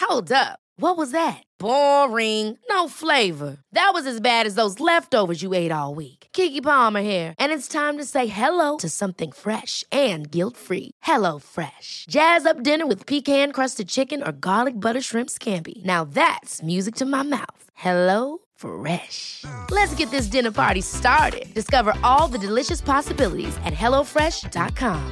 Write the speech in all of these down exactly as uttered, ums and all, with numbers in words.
Hold up. What was that? Boring. No flavor. That was as bad as those leftovers you ate all week. Keke Palmer here, and it's time to say hello to something fresh and guilt-free. Hello Fresh. Jazz up dinner with pecan-crusted chicken or garlic butter shrimp scampi. Now that's music to my mouth. Hello Fresh. Let's get this dinner party started. Discover all the delicious possibilities at hello fresh dot com.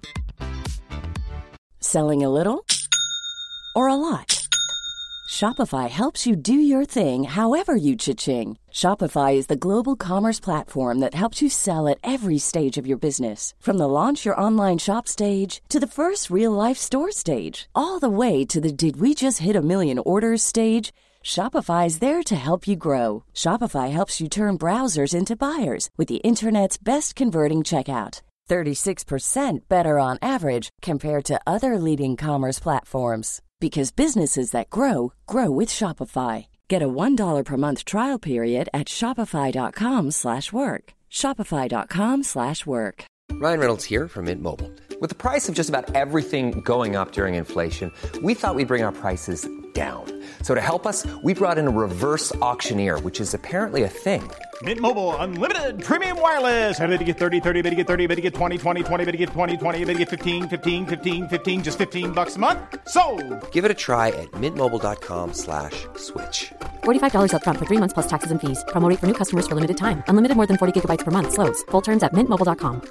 Selling a little or a lot? Shopify helps you do your thing however you cha-ching. Shopify is the global commerce platform that helps you sell at every stage of your business. From the launch your online shop stage to the first real-life store stage, all the way to the did we just hit a million orders stage. Shopify is there to help you grow. Shopify helps you turn browsers into buyers with the internet's best converting checkout. thirty-six percent better on average compared to other leading commerce platforms. Because businesses that grow, grow with Shopify. Get a one dollar per month trial period at shopify.com slash work. Shopify.com slash work. Ryan Reynolds here from Mint Mobile. With the price of just about everything going up during inflation, we thought we'd bring our prices down. So to help us, we brought in a reverse auctioneer, which is apparently a thing. Mint Mobile Unlimited Premium Wireless. How to get thirty, thirty, how to get thirty, how to get twenty, twenty, twenty, how to get twenty, twenty, how to get fifteen, fifteen, fifteen, fifteen, just fifteen bucks a month? Sold! Give it a try at mintmobile.com slash switch. forty-five dollars up front for three months plus taxes and fees. Promo rate for new customers for limited time. Unlimited more than forty gigabytes per month. Slows full terms at mint mobile dot com.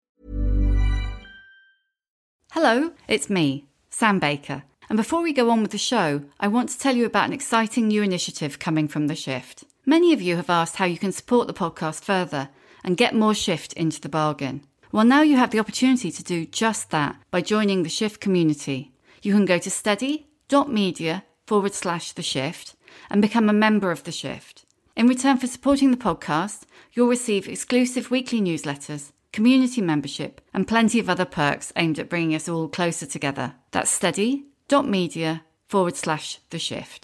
Hello, it's me, Sam Baker. And before we go on with the show, I want to tell you about an exciting new initiative coming from The Shift. Many of you have asked how you can support the podcast further and get more Shift into the bargain. Well, now you have the opportunity to do just that by joining the Shift community. You can go to steady.media forward slash The Shift and become a member of The Shift. In return for supporting the podcast, you'll receive exclusive weekly newsletters, community membership, and plenty of other perks aimed at bringing us all closer together. That's steady.media forward slash The Shift.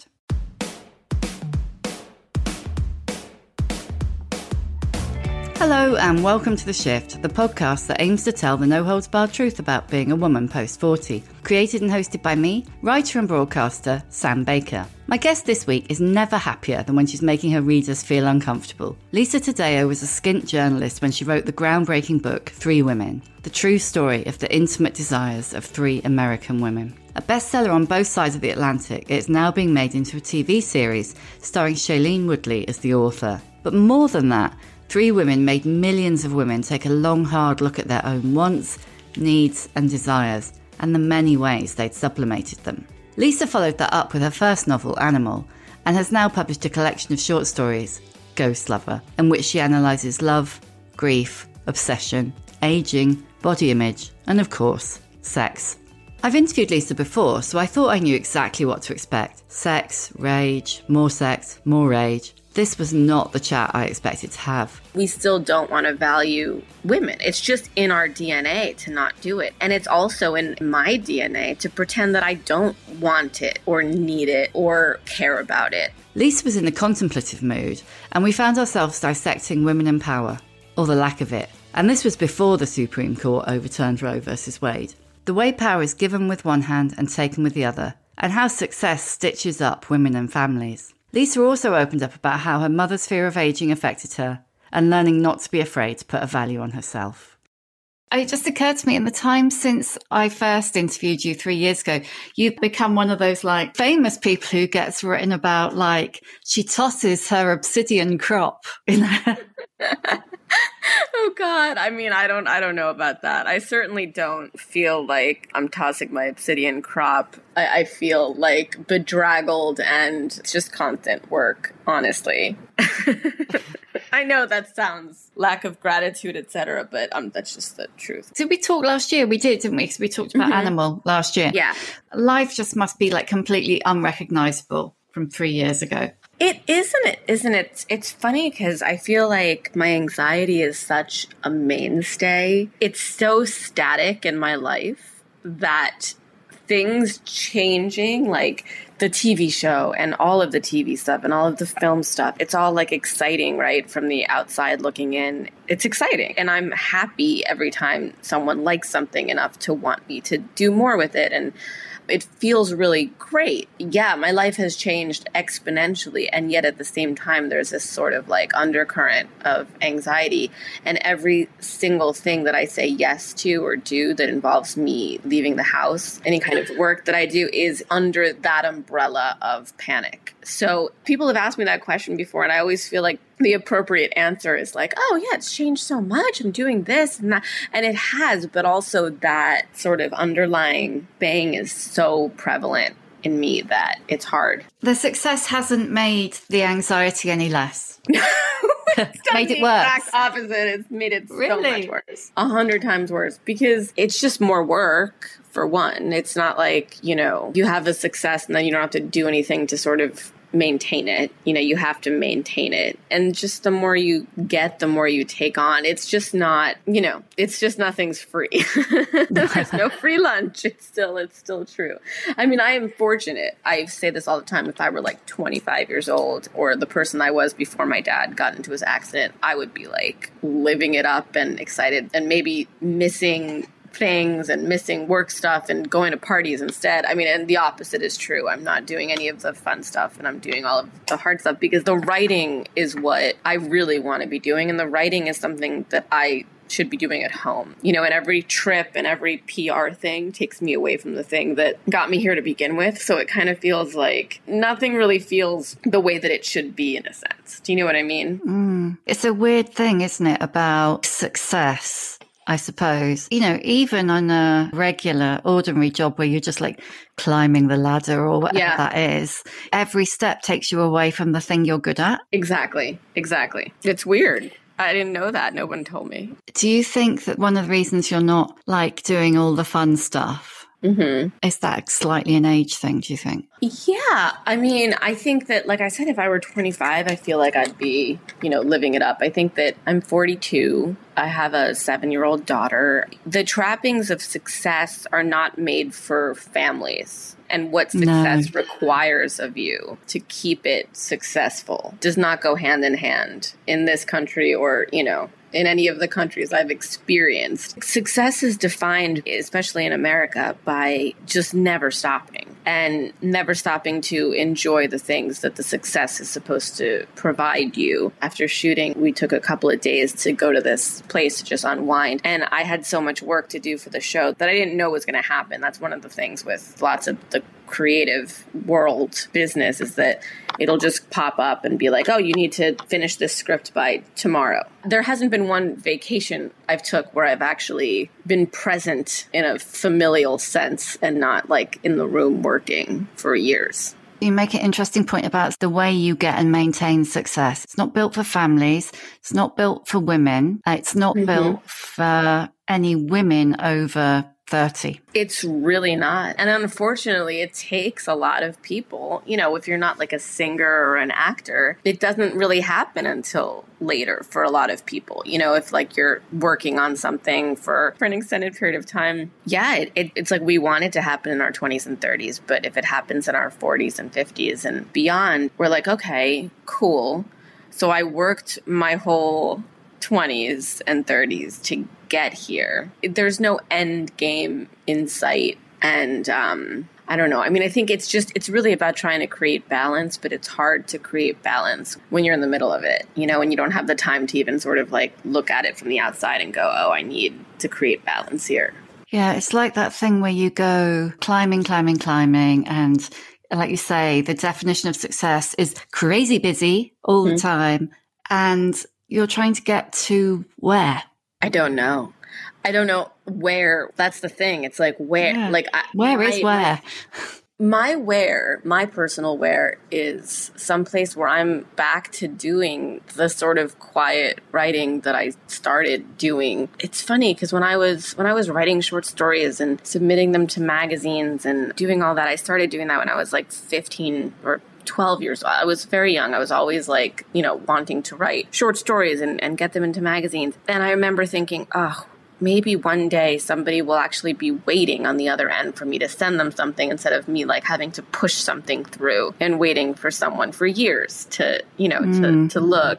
Hello and welcome to The Shift, the podcast that aims to tell the no-holds-barred truth about being a woman post forty. Created and hosted by me, writer and broadcaster Sam Baker. My guest this week is never happier than when she's making her readers feel uncomfortable. Lisa Taddeo was a skint journalist when she wrote the groundbreaking book Three Women, the true story of the intimate desires of three American women. A bestseller on both sides of the Atlantic, it's now being made into a T V series starring Shailene Woodley as the author. But more than that, Three Women made millions of women take a long, hard look at their own wants, needs and desires, and the many ways they'd sublimated them. Lisa followed that up with her first novel, Animal, and has now published a collection of short stories, Ghost Lover, in which she analyses love, grief, obsession, ageing, body image, and of course, sex. I've interviewed Lisa before, so I thought I knew exactly what to expect. Sex, rage, more sex, more rage. This was not the chat I expected to have. We still don't want to value women. It's just in our D N A to not do it. And it's also in my D N A to pretend that I don't want it or need it or care about it. Lisa was in a contemplative mood, and we found ourselves dissecting women in power, or the lack of it. And this was before the Supreme Court overturned Roe versus Wade. The way power is given with one hand and taken with the other, and how success stitches up women and families. Lisa also opened up about how her mother's fear of ageing affected her and learning not to be afraid to put a value on herself. It just occurred to me in the time since I first interviewed you three years ago, you've become one of those like famous people who gets written about like she tosses her obsidian crop in her. Oh God. I mean, I don't, I don't know about that. I certainly don't feel like I'm tossing my obsidian crop. I, I feel like bedraggled and it's just constant work, honestly. I know that sounds lack of gratitude, et cetera, but um, that's just the truth. Did we talk last year? We did, didn't we? Because we talked about mm-hmm. Animal last year. Yeah. Life just must be like completely unrecognizable from three years ago. It isn't it, isn't it? It's funny because I feel like my anxiety is such a mainstay. It's so static in my life that things changing, like the T V show and all of the T V stuff and all of the film stuff, it's all like exciting, right? From the outside looking in. it's exciting. And I'm happy every time someone likes something enough to want me to do more with it. And it feels really great. Yeah, my life has changed exponentially. And yet at the same time, there's this sort of like undercurrent of anxiety. And every single thing that I say yes to or do that involves me leaving the house, any kind of work that I do is under that umbrella of panic. So people have asked me that question before, and I always feel like the appropriate answer is like, oh, yeah, it's changed so much. I'm doing this and that. And it has, but also that sort of underlying bang is so prevalent in me that it's hard. The success hasn't made the anxiety any less. It's made it the worse. Exact opposite. It's made it Really? so much worse. A hundred times worse because it's just more work. For one, it's not like, you know, you have a success and then you don't have to do anything to sort of maintain it. You know, you have to maintain it. And just the more you get, the more you take on. It's just not, you know, it's just nothing's free. There's no free lunch. It's still, it's still true. I mean, I am fortunate. I say this all the time. If I were like twenty-five years old or the person I was before my dad got into his accident, I would be like living it up and excited and maybe missing things and missing work stuff and going to parties instead. I mean, and the opposite is true. I'm not doing any of the fun stuff and I'm doing all of the hard stuff because the writing is what I really want to be doing. And the writing is something that I should be doing at home. You know, and every trip and every P R thing takes me away from the thing that got me here to begin with. So it kind of feels like nothing really feels the way that it should be in a sense. Do you know what I mean? Mm. It's a weird thing, isn't it, about success? I suppose, you know, even on a regular, ordinary job where you're just like climbing the ladder or whatever yeah. that is, every step takes you away from the thing you're good at. Exactly. Exactly. It's weird. I didn't know that. No one told me. Do you think that one of the reasons you're not like doing all the fun stuff mm-hmm. is that slightly an age thing, do you think? Yeah. I mean, I think that, like I said, if I were twenty-five, I feel like I'd be, you know, living it up. I think that I'm forty-two. I have a seven-year-old daughter. The trappings of success are not made for families. And what success no. requires of you to keep it successful does not go hand in hand in this country or, you know, in any of the countries I've experienced. Success is defined, especially in America, by just never stopping and never stopping to enjoy the things that the success is supposed to provide you. After shooting, we took a couple of days to go to this place to just unwind. And I had so much work to do for the show that I didn't know was going to happen. That's one of the things with lots of the creative world business is that it'll just pop up and be like, oh, you need to finish this script by tomorrow. There hasn't been one vacation I've took where I've actually been present in a familial sense and not like in the room working for years. You make an interesting point about the way you get and maintain success. It's not built for families. It's not built for women. It's not mm-hmm. built for any women over thirty. It's really not. And unfortunately, it takes a lot of people. You know, if you're not like a singer or an actor, it doesn't really happen until later for a lot of people. You know, if like you're working on something for, for an extended period of time, yeah, it, it, it's like we want it to happen in our twenties and thirties. But if it happens in our forties and fifties and beyond, we're like, okay, cool. So I worked my whole twenties and thirties to get here. There's no end game in sight. And um, I don't know. I mean, I think it's just, it's really about trying to create balance, but it's hard to create balance when you're in the middle of it, you know, and you don't have the time to even sort of like look at it from the outside and go, oh, I need to create balance here. Yeah, it's like that thing where you go climbing, climbing, climbing. And like you say, the definition of success is crazy busy all mm-hmm. the time. And you're trying to get to where? I don't know. I don't know where. That's the thing. It's like where, yeah. like I, where is I, where? My where, my personal where is someplace where I'm back to doing the sort of quiet writing that I started doing. It's funny because when I was when I was writing short stories and submitting them to magazines and doing all that, I started doing that when I was like fifteen or twelve years old. I was very young. I was always like, you know, wanting to write short stories and, and get them into magazines. And I remember thinking, oh, maybe one day somebody will actually be waiting on the other end for me to send them something instead of me like having to push something through and waiting for someone for years to, you know, mm. to, to look. And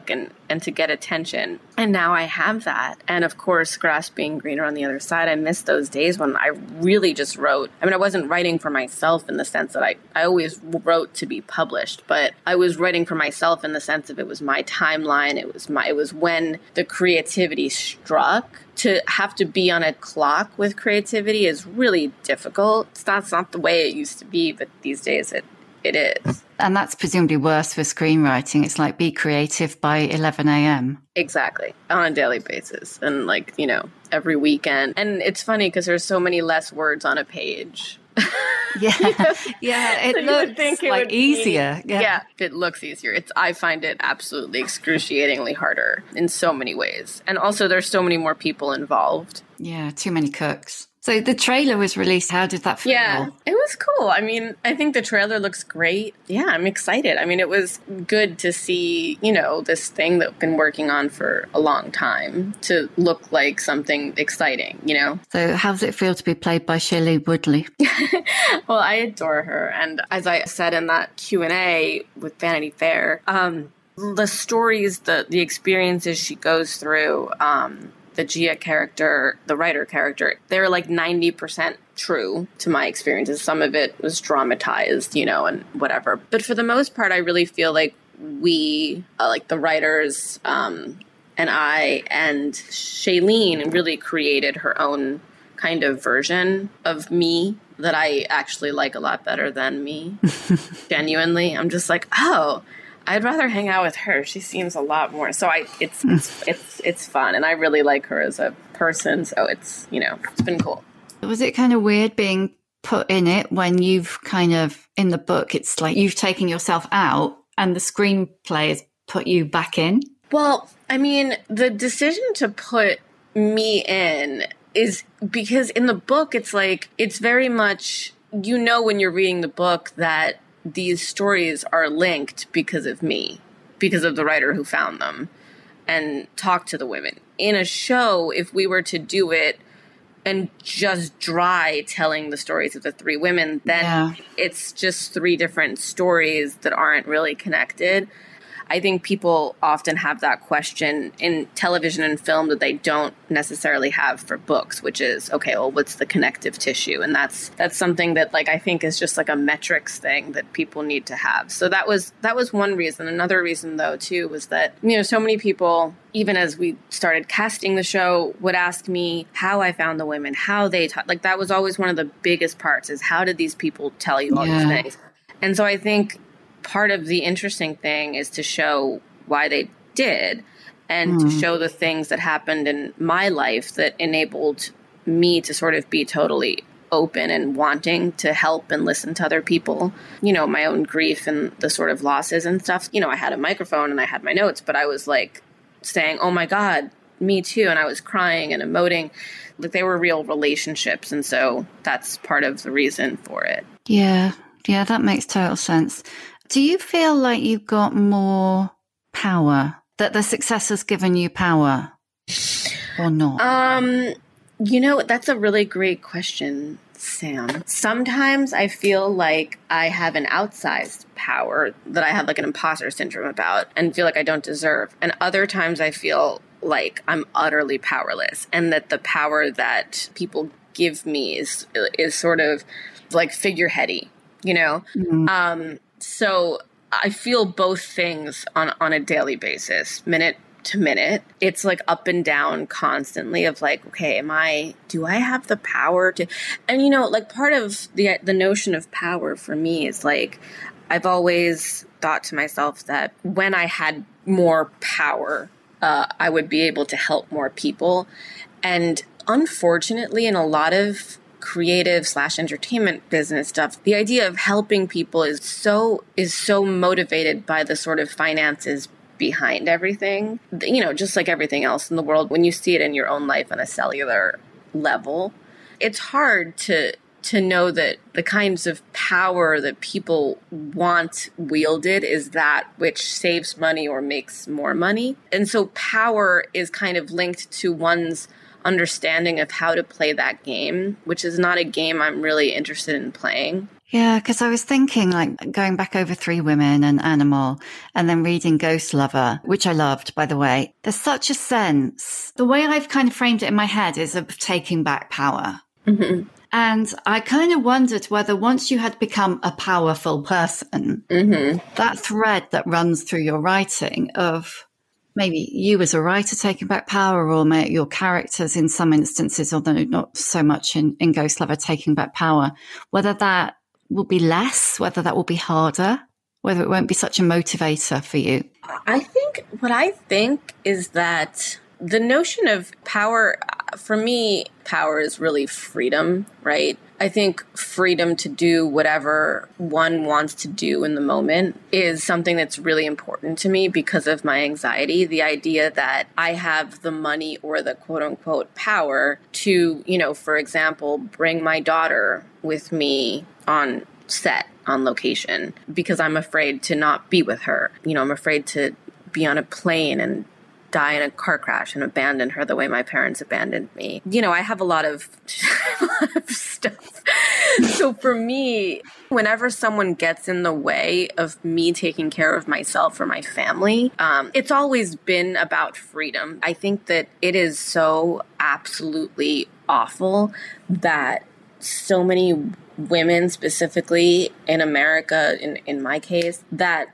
and to get attention. And now I have that. And of course, grass being greener on the other side, I miss those days when I really just wrote. I mean, I wasn't writing for myself in the sense that I, I always wrote to be published, but I was writing for myself in the sense of it was my timeline. It was my, it was when the creativity struck. To have to be on a clock with creativity is really difficult. It's not, it's not the way it used to be, but these days it, it is. And that's presumably worse for screenwriting. It's like be creative by eleven a.m. Exactly. On a daily basis. And like, you know, every weekend. And it's funny because there's so many less words on a page. Yeah, yeah, it so looks think it like would easier. Be, yeah. yeah, it looks easier. It's I find it absolutely excruciatingly harder in so many ways. And also there's so many more people involved. Yeah, too many cooks. So the trailer was released. How did that feel? Yeah, it was cool. I mean, I think the trailer looks great. Yeah, I'm excited. I mean, it was good to see, you know, this thing that I've been working on for a long time to look like something exciting, you know? So how does it feel to be played by Shailene Woodley? Well, I adore her. And as I said in that Q and A with Vanity Fair, um, the stories, the, the experiences she goes through, um, the Gia character, the writer character, they're like ninety percent true to my experiences. Some of it was dramatized, you know, and whatever. But for the most part, I really feel like we, uh, like the writers um, and I and Shailene really created her own kind of version of me that I actually like a lot better than me. Genuinely. I'm just like, oh, I'd rather hang out with her. She seems a lot more. So I, it's, it's, it's, it's fun. And I really like her as a person. So it's, you know, it's been cool. Was it kind of weird being put in it when you've kind of, in the book, it's like you've taken yourself out and the screenplay has put you back in? Well, I mean, the decision to put me in is because in the book, it's like, it's very much, you know, when you're reading the book that these stories are linked because of me, because of the writer who found them and talked to the women. In a show, if we were to do it and just dry telling the stories of the three women, then yeah. It's just three different stories that aren't really connected. I think people often have that question in television and film that they don't necessarily have for books, which is, okay, well, what's the connective tissue? And that's that's something that, like, I think is just like a metrics thing that people need to have. So that was that was one reason. Another reason, though, too, was that, you know, so many people, even as we started casting the show, would ask me how I found the women, how they taught. Like, that was always one of the biggest parts, is how did these people tell you all yeah. these things? And so I think part of the interesting thing is to show why they did and mm. to show the things that happened in my life that enabled me to sort of be totally open and wanting to help and listen to other people, you know, my own grief and the sort of losses and stuff. You know, I had a microphone and I had my notes, but I was like saying, oh my God, me too. And I was crying and emoting. Like, they were real relationships. And so that's part of the reason for it. Yeah. Yeah, that makes total sense. Do you feel like you've got more power, that the success has given you power or not? Um, you know, that's a really great question, Sam. Sometimes I feel like I have an outsized power that I have like an imposter syndrome about and feel like I don't deserve. And other times I feel like I'm utterly powerless and that the power that people give me is, is sort of like figureheady, you know? Mm-hmm. Um, So I feel both things on, on a daily basis, minute to minute. It's like up and down constantly of like, okay, am I, do I have the power to, and you know, like part of the the notion of power for me is like, I've always thought to myself that when I had more power, uh, I would be able to help more people. And unfortunately, in a lot of creative slash entertainment business stuff, the idea of helping people is so is so motivated by the sort of finances behind everything. You know, just like everything else in the world, when you see it in your own life on a cellular level, it's hard to to know that the kinds of power that people want wielded is that which saves money or makes more money. And so power is kind of linked to one's understanding of how to play that game, which is not a game I'm really interested in playing. Yeah, because I was thinking, like, going back over Three Women and Animal and then reading Ghost Lover, which I loved, by the way. There's such a sense. The way I've kind of framed it in my head is of taking back power. Mm-hmm. And I kind of wondered whether once you had become a powerful person, mm-hmm. that thread that runs through your writing of maybe you as a writer taking back power, or maybe your characters in some instances, although not so much in, in Ghost Lover, taking back power, whether that will be less, whether that will be harder, whether it won't be such a motivator for you. I think what I think is that the notion of power, for me, power is really freedom, right? I think freedom to do whatever one wants to do in the moment is something that's really important to me because of my anxiety. The idea that I have the money or the quote unquote power to, you know, for example, bring my daughter with me on set, on location, because I'm afraid to not be with her. You know, I'm afraid to be on a plane and die in a car crash and abandon her the way my parents abandoned me. You know, I have a lot of, a lot of stuff. So for me, whenever someone gets in the way of me taking care of myself or my family, um, it's always been about freedom. I think that it is so absolutely awful that so many women, specifically in America, in, in my case, that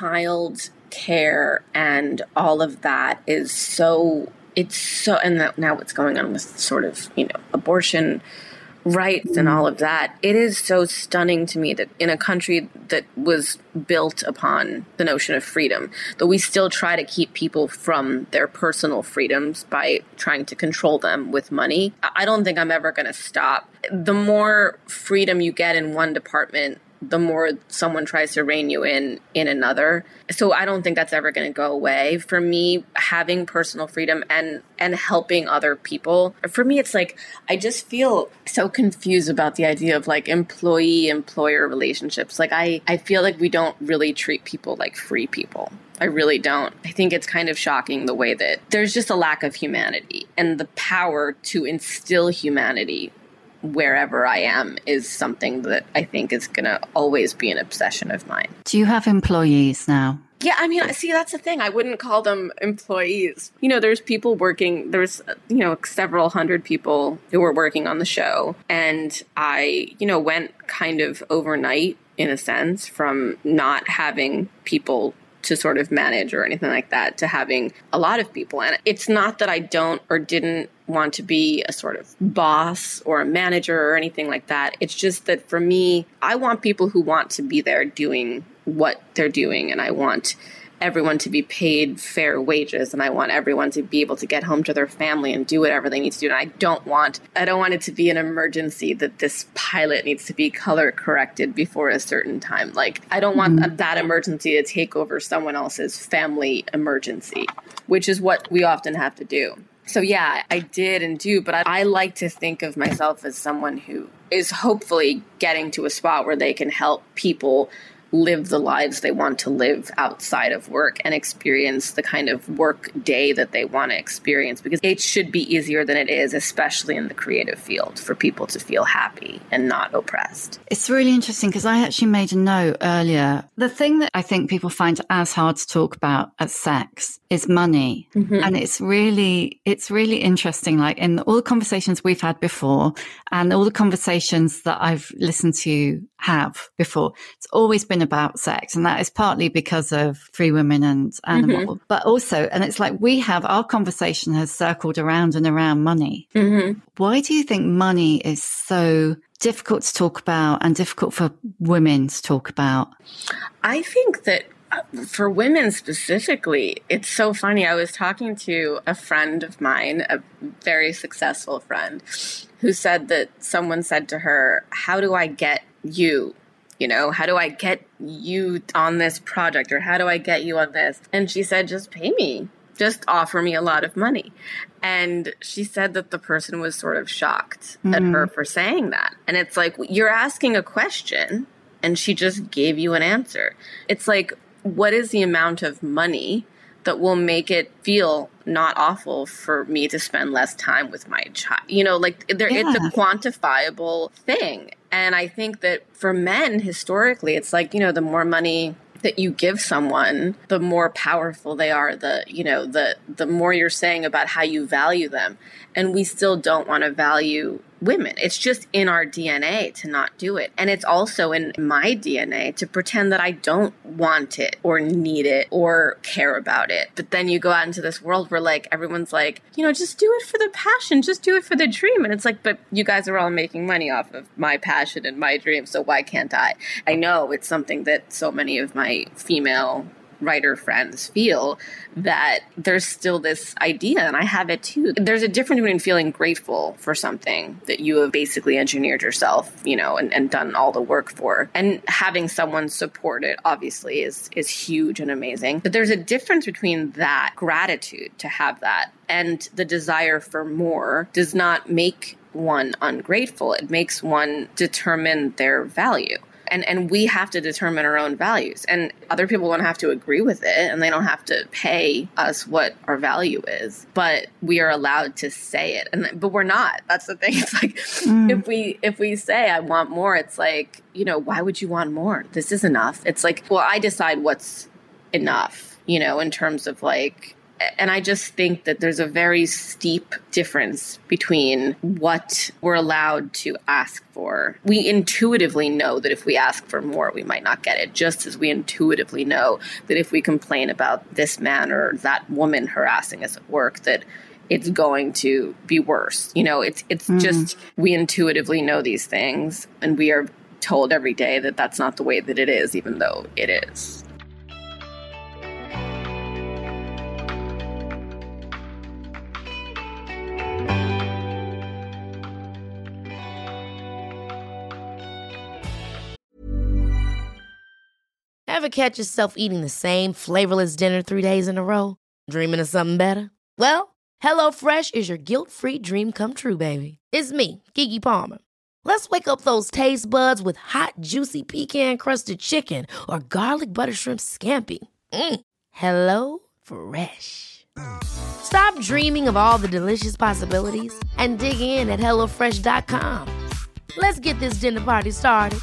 child care and all of that is so, it's so, and that now what's going on with sort of, you know, abortion rights and all of that, it is so stunning to me that in a country that was built upon the notion of freedom, that we still try to keep people from their personal freedoms by trying to control them with money. I don't think I'm ever going to stop. The more freedom you get in one department, the more someone tries to rein you in in another. So I don't think that's ever going to go away. For me, having personal freedom and and helping other people, for me, it's like, I just feel so confused about the idea of like employee-employer relationships. Like I, I feel like we don't really treat people like free people. I really don't. I think it's kind of shocking the way that there's just a lack of humanity, and the power to instill humanity wherever I am is something that I think is going to always be an obsession of mine. Do you have employees now? Yeah, I mean, see, that's the thing. I wouldn't call them employees. You know, there's people working, there's, you know, several hundred people who were working on the show. And I, you know, went kind of overnight, in a sense, from not having people to sort of manage or anything like that to having a lot of people. And it's not that I don't or didn't want to be a sort of boss or a manager or anything like that. It's just that for me, I want people who want to be there doing what they're doing. And I want everyone to be paid fair wages, and I want everyone to be able to get home to their family and do whatever they need to do. And I don't want, I don't want it to be an emergency that this pilot needs to be color corrected before a certain time. Like, I don't want mm-hmm. that emergency to take over someone else's family emergency, which is what we often have to do. So yeah, I did and do, but I, I like to think of myself as someone who is hopefully getting to a spot where they can help people live the lives they want to live outside of work and experience the kind of work day that they want to experience, because it should be easier than it is, especially in the creative field, for people to feel happy and not oppressed. It's really interesting because I actually made a note earlier. The thing that I think people find as hard to talk about as sex is money. Mm-hmm. And it's really, it's really interesting. Like in all the conversations we've had before and all the conversations that I've listened to have before, it's always been about sex. And that is partly because of Three Women and Animal, mm-hmm. but also, and it's like we have, our conversation has circled around and around money. Mm-hmm. Why do you think money is so difficult to talk about and difficult for women to talk about? I think that for women specifically, it's so funny. I was talking to a friend of mine, a very successful friend, who said that someone said to her, how do I get you? You know, how do I get you on this project, or how do I get you on this? And she said, just pay me. Just offer me a lot of money. And she said that the person was sort of shocked mm-hmm. at her for saying that. And it's like, you're asking a question and she just gave you an answer. It's like, what is the amount of money that will make it feel not awful for me to spend less time with my child. You know, like there, Yeah. it's a quantifiable thing. And I think that for men, historically, it's like, you know, the more money that you give someone, the more powerful they are, the, you know, the, the more you're saying about how you value them. And we still don't want to value women. It's just in our D N A to not do it. And it's also in my D N A to pretend that I don't want it or need it or care about it. But then you go out into this world where like everyone's like, you know, just do it for the passion, just do it for the dream. And it's like, but you guys are all making money off of my passion and my dream, so why can't I? I know it's something that so many of my female writer friends feel, that there's still this idea, and I have it too. There's a difference between feeling grateful for something that you have basically engineered yourself, you know, and, and done all the work for, and having someone support it, obviously, is is huge and amazing. But there's a difference between that gratitude to have that and the desire for more does not make one ungrateful. It makes one determine their value. And and we have to determine our own values. And other people don't have to agree with it, and they don't have to pay us what our value is. But we are allowed to say it. And but we're not. That's the thing. It's like mm. if we if we say I want more, it's like, you know, why would you want more? This is enough. It's like, well, I decide what's enough, you know, in terms of like, and I just think that there's a very steep difference between what we're allowed to ask for. We intuitively know that if we ask for more, we might not get it, just as we intuitively know that if we complain about this man or that woman harassing us at work, that it's going to be worse. You know, it's it's mm. just, we intuitively know these things, and we are told every day that that's not the way that it is, even though it is. Ever catch yourself eating the same flavorless dinner three days in a row? Dreaming of something better? Well, HelloFresh is your guilt-free dream come true, baby. It's me, Keke Palmer. Let's wake up those taste buds with hot, juicy pecan-crusted chicken or garlic butter shrimp scampi. Mm. Hello Fresh. Stop dreaming of all the delicious possibilities and dig in at hello fresh dot com. Let's get this dinner party started.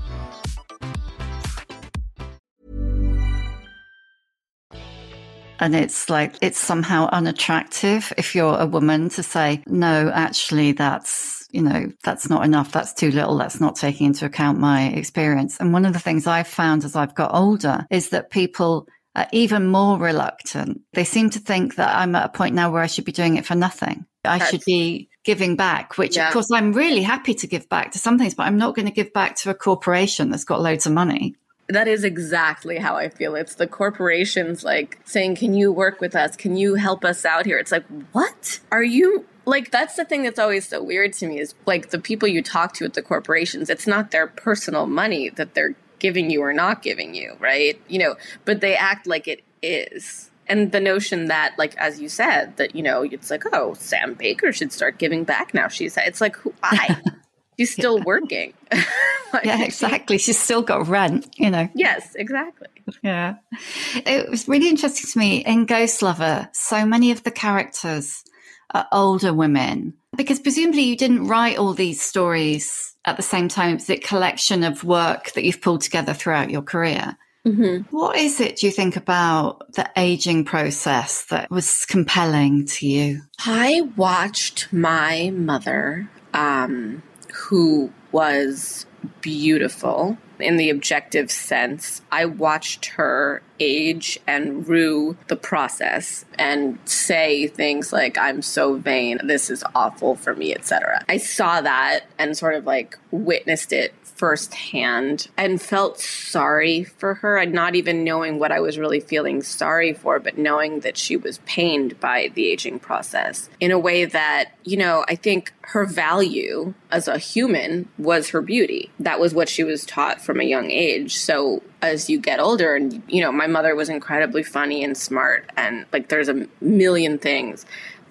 And it's like, it's somehow unattractive if you're a woman to say, no, actually, that's, you know, that's not enough. That's too little. That's not taking into account my experience. And one of the things I've found as I've got older is that people are even more reluctant. They seem to think that I'm at a point now where I should be doing it for nothing. I that's- should be giving back, which yeah. of course I'm really happy to give back to some things, but I'm not going to give back to a corporation that's got loads of money. That is exactly how I feel. It's the corporations like saying, can you work with us? Can you help us out here? It's like, what? Are you like, that's the thing that's always so weird to me is like the people you talk to at the corporations, it's not their personal money that they're giving you or not giving you, right? You know, but they act like it is. And the notion that, like, as you said, that, you know, it's like, oh, Sam Baker should start giving back now. She's, it's like, why? She's still yeah. working. Like, yeah, exactly. She's still got rent, you know. Yes, exactly. Yeah. It was really interesting to me in Ghost Lover, so many of the characters are older women, because presumably you didn't write all these stories at the same time. It's a collection of work that you've pulled together throughout your career. Mm-hmm. What is it, do you think, about the aging process that was compelling to you? I watched my mother, um, who was beautiful in the objective sense. I watched her age and rue the process and say things like, I'm so vain, this is awful for me, et cetera. I saw that and sort of like witnessed it firsthand and felt sorry for her, and not even knowing what I was really feeling sorry for, but knowing that she was pained by the aging process in a way that, you know, I think her value as a human was her beauty. That was what she was taught from a young age. So as you get older, and, you know, my mother was incredibly funny and smart, and like there's a million things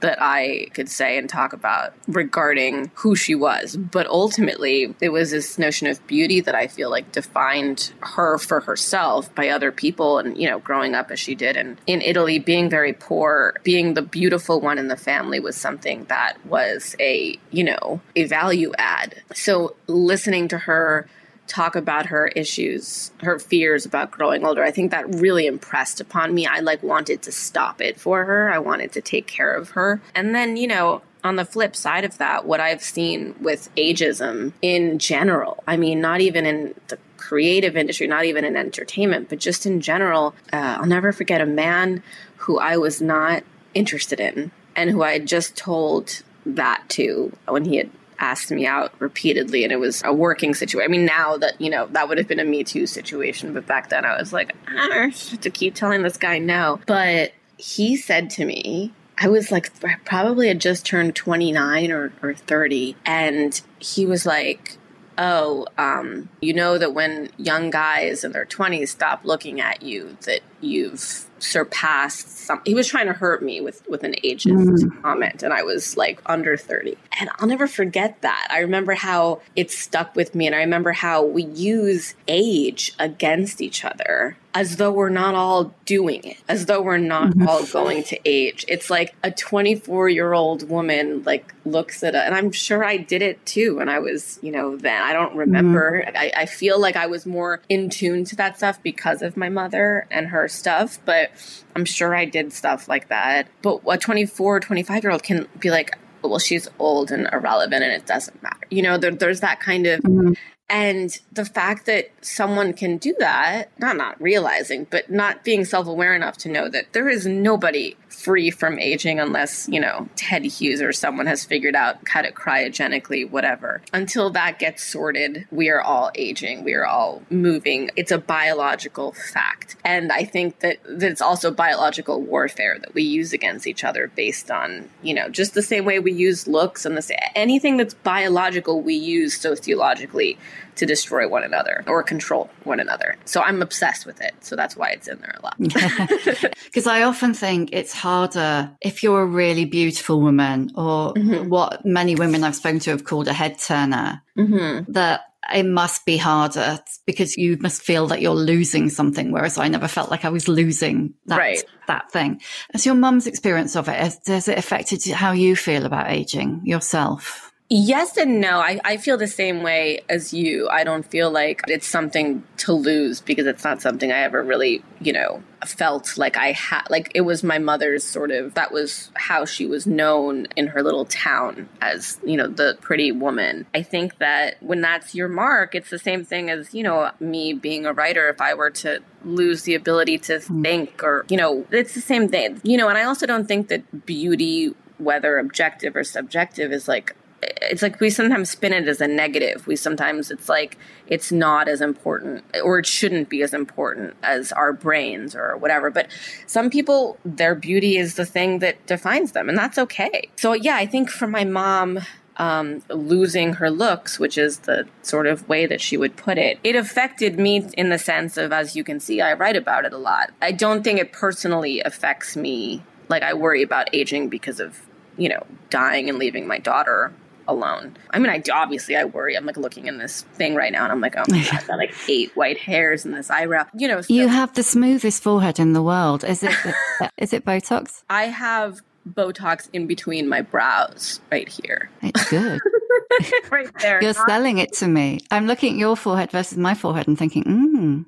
that I could say and talk about regarding who she was. But ultimately, it was this notion of beauty that I feel like defined her for herself by other people. And, you know, growing up as she did. And in Italy, being very poor, being the beautiful one in the family was something that was a, you know, a value add. So listening to her talk about her issues, her fears about growing older, I think that really impressed upon me. I like wanted to stop it for her. I wanted to take care of her. And then, you know, on the flip side of that, what I've seen with ageism in general, I mean, not even in the creative industry, not even in entertainment, but just in general, uh, I'll never forget a man who I was not interested in and who I had just told that to when he had asked me out repeatedly, and it was a working situation. I mean, now that, you know, that would have been a Me Too situation, but back then I was like, I don't have to keep telling this guy no. But he said to me, I was like, I probably had just turned twenty-nine or, or thirty, and he was like, oh, um, you know that when young guys in their twenties stop looking at you, that you've surpassed some. He was trying to hurt me with, with an ageist mm. comment, and I was like under thirty. And I'll never forget that. I remember how it stuck with me, and I remember how we use age against each other as though we're not all doing it, as though we're not all going to age. It's like a twenty-four-year-old woman like looks at it, and I'm sure I did it too when I was, you know, then. I don't remember. Mm. I, I feel like I was more in tune to that stuff because of my mother and her stuff, but I'm sure I did stuff like that. But a twenty-four, twenty-five-year-old can be like, well, she's old and irrelevant and it doesn't matter. You know, there, there's that kind of... Mm. And the fact that someone can do that, not not realizing, but not being self-aware enough to know that there is nobody free from aging unless, you know, Ted Hughes or someone has figured out how to cryogenically, whatever. Until that gets sorted, we are all aging. We are all moving. It's a biological fact. And I think that, that it's also biological warfare that we use against each other based on, you know, just the same way we use looks and the same, anything that's biological we use sociologically to destroy one another or control one another. So I'm obsessed with it. So that's why it's in there a lot. Because I often think it's harder if you're a really beautiful woman or mm-hmm. what many women I've spoken to have called a head turner, mm-hmm. that it must be harder because you must feel that you're losing something, whereas I never felt like I was losing that, right. that thing. As your mum's experience of it, has, has it affected how you feel about aging yourself? Yes and no. I, I feel the same way as you. I don't feel like it's something to lose because it's not something I ever really, you know, felt like I had. Like it was my mother's sort of, that was how she was known in her little town as, you know, the pretty woman. I think that when that's your mark, it's the same thing as, you know, me being a writer. If I were to lose the ability to think or, you know, it's the same thing. You know, and I also don't think that beauty, whether objective or subjective, is like, it's like we sometimes spin it as a negative. We sometimes, it's like it's not as important or it shouldn't be as important as our brains or whatever. But some people, their beauty is the thing that defines them, and that's okay. So yeah, I think for my mom, um, losing her looks, which is the sort of way that she would put it, it affected me in the sense of, as you can see, I write about it a lot. I don't think it personally affects me. Like I worry about aging because of, you know, dying and leaving my daughter alone. I mean, I obviously I worry. I'm like looking in this thing right now and I'm like, oh my God, I've got like eight white hairs in this eyebrow. You know, so. You have the smoothest forehead in the world. Is it, is it Botox? I have Botox in between my brows right here. It's good. Right there. You're selling it to me. I'm looking at your forehead versus my forehead and thinking,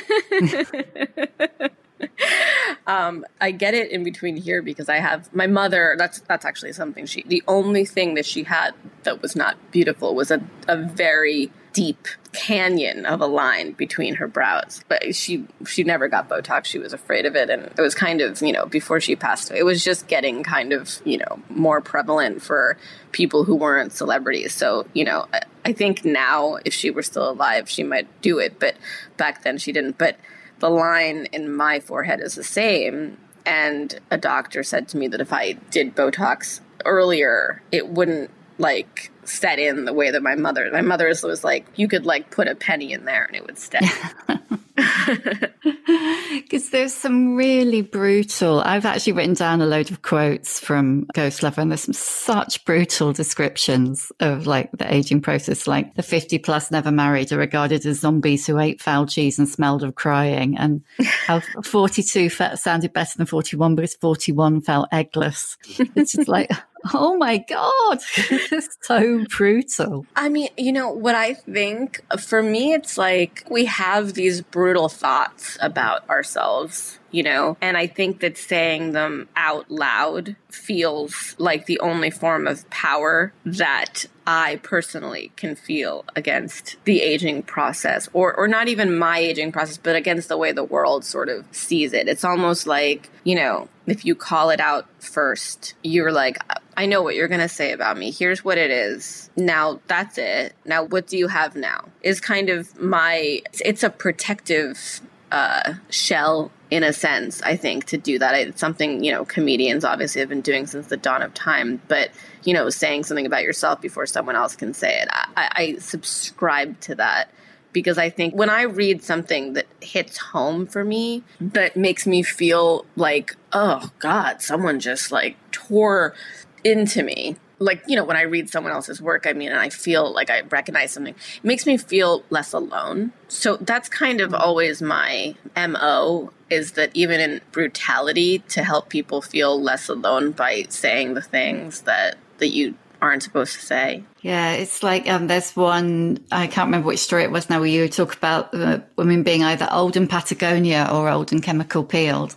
mm. Um, I get it in between here because I have my mother. That's that's actually something she. The only thing that she had that was not beautiful was a, a very deep canyon of a line between her brows. But she she never got Botox. She was afraid of it, and it was kind of, you know, before she passed away, it was just getting kind of, you know, more prevalent for people who weren't celebrities. So, you know, I, I think now if she were still alive, she might do it. But back then she didn't. But the line in my forehead is the same. And a doctor said to me that if I did Botox earlier, it wouldn't like set in the way that my mother, my mother's was like, you could like put a penny in there and it would stay. Because there's some really brutal, I've actually written down a load of quotes from Ghost Lover, and there's some such brutal descriptions of like the aging process, like the fifty plus never married are regarded as zombies who ate foul cheese and smelled of crying, and how forty-two felt, sounded better than forty-one because forty-one felt eggless. It's just like, oh my God, it's so brutal. I mean, you know, what I think for me, it's like we have these brutal thoughts about ourselves, you know, and I think that saying them out loud feels like the only form of power that I personally can feel against the aging process, or, or not even my aging process, but against the way the world sort of sees it. It's almost like, you know, if you call it out first, you're like, I know what you're going to say about me. Here's what it is. Now that's it. Now, what do you have now? Is kind of my, it's a protective uh, shell in a sense, I think, to do that. It's something, you know, comedians obviously have been doing since the dawn of time, but, you know, saying something about yourself before someone else can say it. I, I subscribe to that. Because I think when I read something that hits home for me, that makes me feel like, oh God, someone just like tore into me. Like, you know, when I read someone else's work, I mean, and I feel like I recognize something, it makes me feel less alone. So that's kind of always my M O, is that even in brutality, to help people feel less alone by saying the things that, that you aren't supposed to say. Yeah, it's like um, there's one, I can't remember which story it was now, where you talk about uh, women being either old in Patagonia or old and chemical peeled.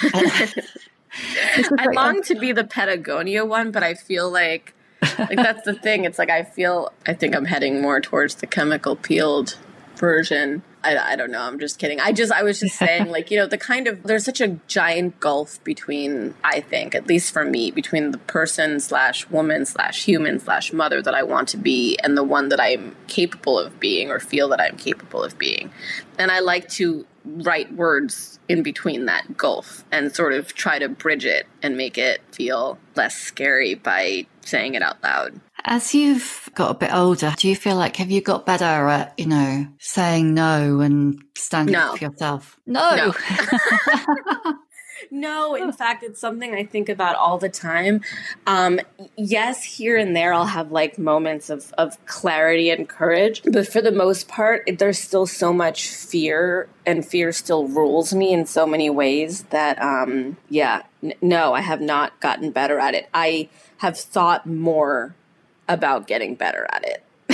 I long to be the Patagonia one, but I feel like, like that's the thing. It's like I feel, I think I'm heading more towards the chemical peeled version. I, I don't know. I'm just kidding. I just, I was just saying, like, you know, the kind of, there's such a giant gulf between, I think, at least for me, between the person slash woman slash human slash mother that I want to be and the one that I'm capable of being or feel that I'm capable of being. And I like to write words in between that gulf and sort of try to bridge it and make it feel less scary by saying it out loud. As you've got a bit older, do you feel like, have you got better at, you know, saying no and standing no. up for yourself? No. No. No, in fact, it's something I think about all the time. Um, yes, here and there I'll have like moments of, of clarity and courage. But for the most part, it, there's still so much fear, and fear still rules me in so many ways that, um, yeah, n- no, I have not gotten better at it. I have thought more about getting better at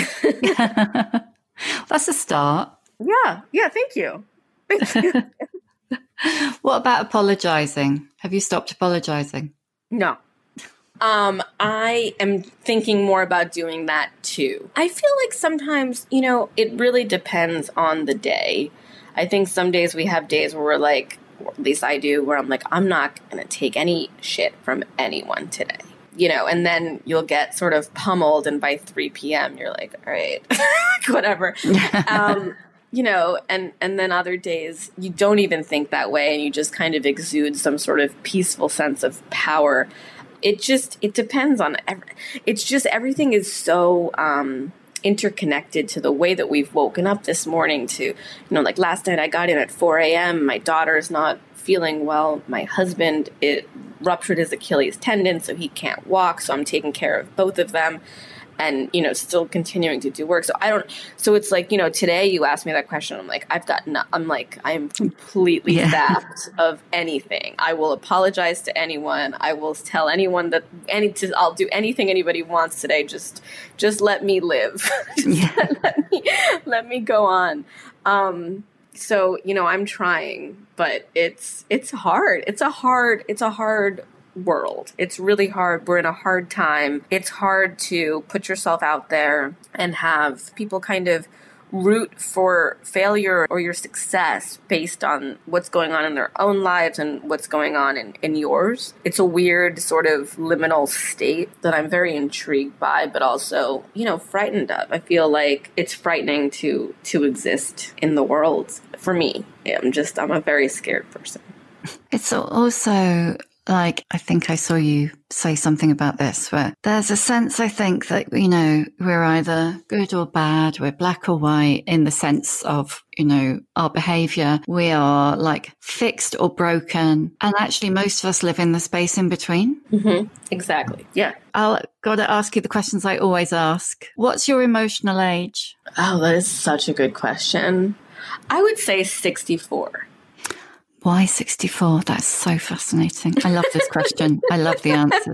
it. That's a start. Yeah. Yeah. Thank you. Thank you. What about apologizing? Have you stopped apologizing? No. Um, I am thinking more about doing that too. I feel like sometimes, you know, it really depends on the day. I think some days we have days where we're like, or at least I do, where I'm like, I'm not going to take any shit from anyone today. You know, and then you'll get sort of pummeled, and by three p.m. you're like, all right, whatever. Um, you know, and, and then other days you don't even think that way, and you just kind of exude some sort of peaceful sense of power. It just, it depends on, every, it's just everything is so um, interconnected to the way that we've woken up this morning to, you know, like last night I got in at four a.m. My daughter's not feeling well. My husband, it ruptured his Achilles tendon, so he can't walk. So I'm taking care of both of them and, you know, still continuing to do work. So I don't, so it's like, you know, today you asked me that question. I'm like, I've got, no, I'm like, I'm completely yeah. zapped of anything. I will apologize to anyone. I will tell anyone that any, to, I'll do anything anybody wants today. Just, just let me live. Yeah. let me, let me go on. Um, So, you know, I'm trying, but it's it's hard. It's a hard it's a hard world. It's really hard. We're in a hard time. It's hard to put yourself out there and have people kind of root for failure or your success based on what's going on in their own lives and what's going on in, in yours. It's a weird sort of liminal state that I'm very intrigued by, but also, you know, frightened of. I feel like it's frightening to to exist in the world for me. I'm just, I'm a very scared person. It's also like, I think I saw you say something about this, where there's a sense, I think, that, you know, we're either good or bad, we're black or white in the sense of, you know, our behavior. We are like fixed or broken. And actually, most of us live in the space in between. Mm-hmm. Exactly. Yeah. I'll got to ask you the questions I always ask. What's your emotional age? Oh, that is such a good question. I would say sixty-four. Why sixty-four? That's so fascinating. I love this question. I love the answers.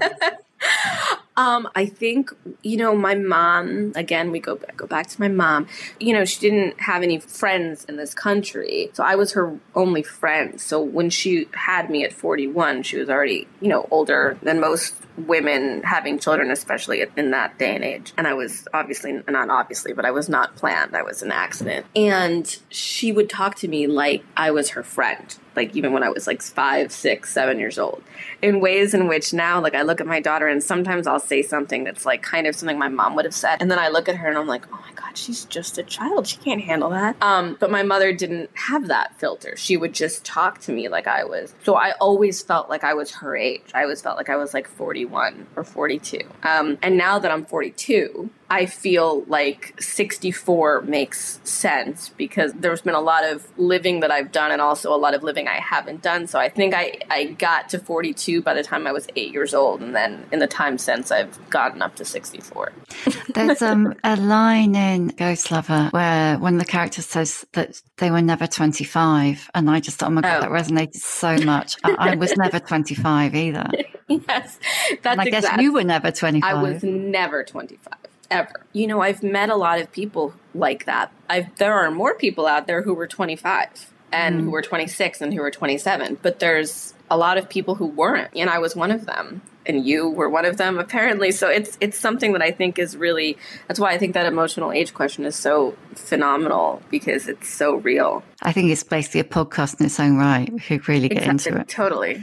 Um, I think, you know, my mom, again, we go back, go back to my mom, you know, she didn't have any friends in this country. So I was her only friend. So when she had me at forty-one, she was already, you know, older than most women having children, especially in that day and age. And I was obviously, not obviously, but I was not planned. I was an accident. And she would talk to me like I was her friend, like even when I was like five, six, seven years old, in ways in which now, like I look at my daughter and sometimes I'll say something that's like kind of something my mom would have said. And then I look at her and I'm like, oh my God, she's just a child. She can't handle that. Um, but my mother didn't have that filter. She would just talk to me like I was. So I always felt like I was her age. I always felt like I was like forty-one or forty-two. Um, and now that I'm forty-two, I feel like sixty-four makes sense because there's been a lot of living that I've done and also a lot of living I haven't done. So I think I, I got to forty-two by the time I was eight years old. And then in the time since, I've gotten up to sixty-four. There's um, a line in Ghost Lover where when the character says that they were never twenty-five. And I just thought, oh my God, oh. that resonated so much. I, I was never twenty-five either. Yes, that's and I guess exactly. You were never twenty-five. I was never twenty-five. Ever. You know, I've met a lot of people like that. I've, there are more people out there who were twenty-five and mm. who were twenty-six and who were twenty-seven. But there's a lot of people who weren't. And I was one of them. And you were one of them, apparently. So it's it's something that I think is really, that's why I think that emotional age question is so phenomenal, because it's so real. I think it's basically a podcast in its own right. We could really get exactly, into it. Totally.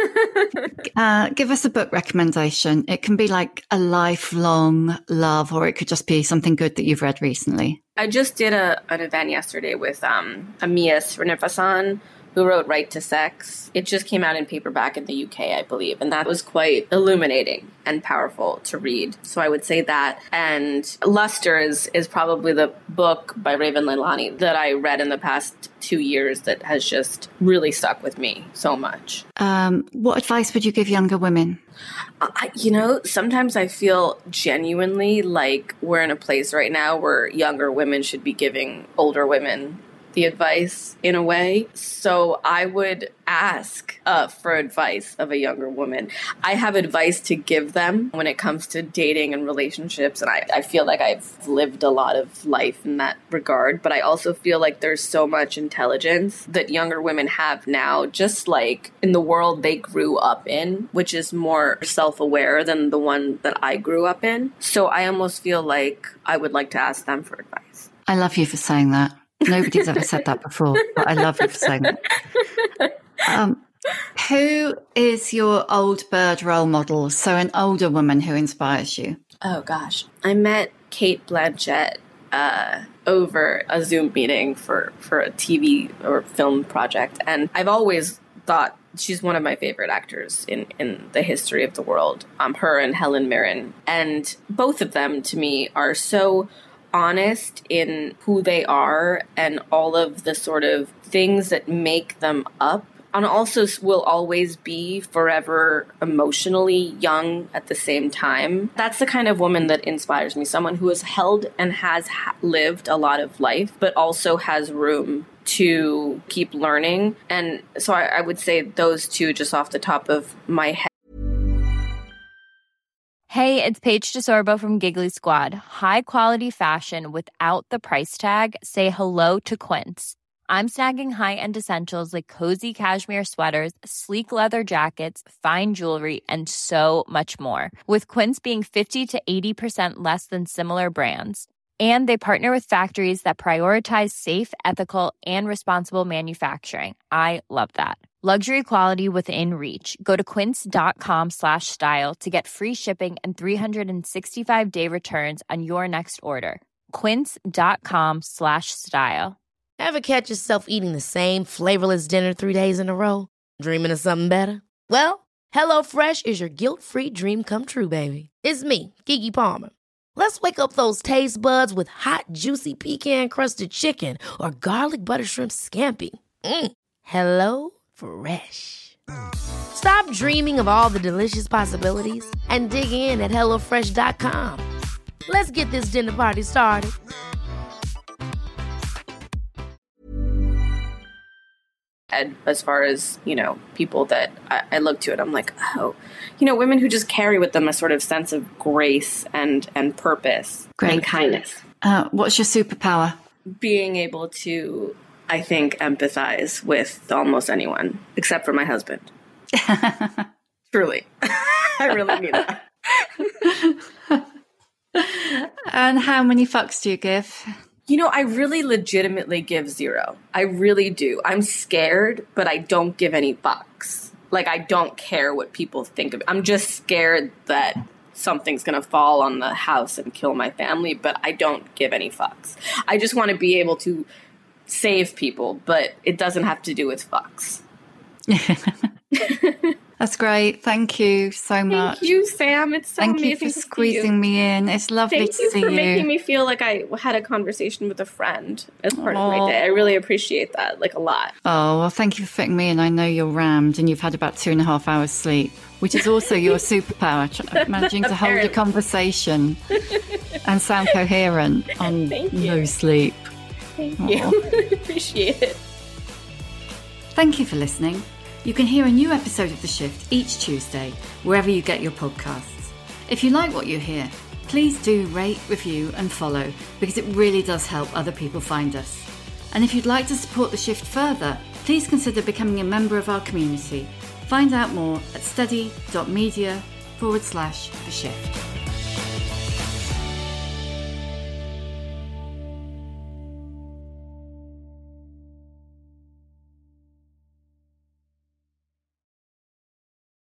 uh, give us a book recommendation. It can be like a lifelong love, or it could just be something good that you've read recently. I just did a an event yesterday with um, Amia Srinivasan, who wrote Right to Sex. It just came out in paperback in the U K, I believe. And that was quite illuminating and powerful to read. So I would say that. And Luster is, is probably the book by Raven Leilani that I read in the past two years that has just really stuck with me so much. Um, what advice would you give younger women? I, you know, sometimes I feel genuinely like we're in a place right now where younger women should be giving older women the advice in a way. So I would ask uh, for advice of a younger woman. I have advice to give them when it comes to dating and relationships. And I, I feel like I've lived a lot of life in that regard. But I also feel like there's so much intelligence that younger women have now, just like in the world they grew up in, which is more self-aware than the one that I grew up in. So I almost feel like I would like to ask them for advice. I love you for saying that. Nobody's ever said that before, but I love you for saying that. Um, who is your old bird role model? So an older woman who inspires you. Oh, gosh. I met Cate Blanchett uh, over a Zoom meeting for, for a T V or film project. And I've always thought she's one of my favorite actors in, in the history of the world. Um, her and Helen Mirren. And both of them, to me, are so honest in who they are and all of the sort of things that make them up, and also will always be forever emotionally young at the same time. That's the kind of woman that inspires me, someone who has held and has ha- lived a lot of life, but also has room to keep learning. And so I, I would say those two just off the top of my head. Hey, it's Paige DeSorbo from Giggly Squad. High quality fashion without the price tag. Say hello to Quince. I'm snagging high-end essentials like cozy cashmere sweaters, sleek leather jackets, fine jewelry, and so much more. With Quince being fifty to eighty percent less than similar brands. And they partner with factories that prioritize safe, ethical, and responsible manufacturing. I love that. Luxury quality within reach. Go to quince.com slash style to get free shipping and three sixty-five day returns on your next order. Quince.com slash style. Ever catch yourself eating the same flavorless dinner three days in a row? Dreaming of something better? Well, HelloFresh is your guilt-free dream come true, baby. It's me, Keke Palmer. Let's wake up those taste buds with hot, juicy pecan-crusted chicken or garlic butter shrimp scampi. Mm. Hello Fresh. Stop dreaming of all the delicious possibilities and dig in at hello fresh dot com. Let's get this dinner party started. As far as, you know, people that I, I look to it, I'm like, oh, you know, women who just carry with them a sort of sense of grace and, and purpose Great. and kindness. Uh, what's your superpower? Being able to, I think, empathize with almost anyone, except for my husband. Truly. I really mean that. And how many fucks do you give? You know, I really legitimately give zero. I really do. I'm scared, but I don't give any fucks. Like, I don't care what people think of it. I'm just scared that something's going to fall on the house and kill my family, but I don't give any fucks. I just want to be able to save people, but it doesn't have to do with fucks. That's great. Thank you so much. Thank you, Sam. It's so Thank amazing you for to squeezing see you. me in. It's lovely Thank to you see for you. making me feel like I had a conversation with a friend as part Aww. of my day. I really appreciate that, like, a lot. Oh, well, thank you for fitting me in. I know you're rammed and you've had about two and a half hours sleep, which is also your superpower, tr- managing to hold a conversation and sound coherent on no sleep. Thank Aww. you. Appreciate it. Thank you for listening. You can hear a new episode of The Shift each Tuesday, wherever you get your podcasts. If you like what you hear, please do rate, review and follow, because it really does help other people find us. And if you'd like to support The Shift further, please consider becoming a member of our community. Find out more at study.media forward slash The Shift.